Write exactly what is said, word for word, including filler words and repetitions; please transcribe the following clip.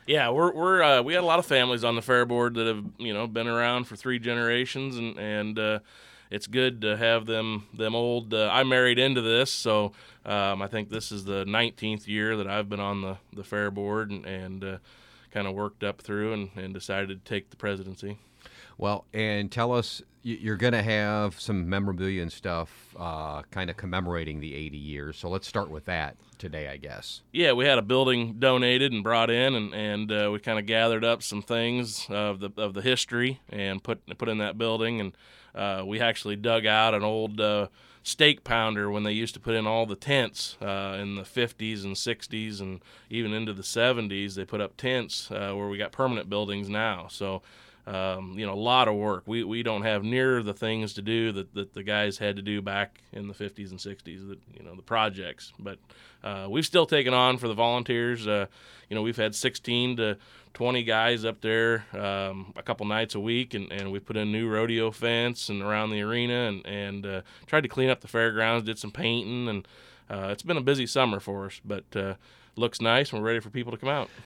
Yeah, we're we're uh, we got a lot of families on the fair board that have you know been around for three generations, and and uh, it's good to have them them old. Uh, I married into this, so um, I think this is the nineteenth year that I've been on the the fair board, and, and uh, kind of worked up through and, and decided to take the presidency. Well, and tell us, y- you're going to have some memorabilia and stuff uh, kind of commemorating the eighty years. So let's start with that today, I guess. Yeah, we had a building donated and brought in, and and uh, we kind of gathered up some things of the of the history and put put in that building, and uh, we actually dug out an old uh, steak pounder when they used to put in all the tents uh, in the fifties and sixties and even into the seventies. They put up tents uh, where we got permanent buildings now. So. Um, you know, a lot of work. We we don't have near the things to do that, that the guys had to do back in the fifties and sixties. That you know the projects, but uh, we've still taken on for the volunteers. Uh, you know, we've had sixteen to twenty guys up there um, a couple nights a week, and, and we put in new rodeo fence and around the arena, and and uh, tried to clean up the fairgrounds. Did some painting, and uh, it's been a busy summer for us, but uh, looks nice. And we're ready for people to come out.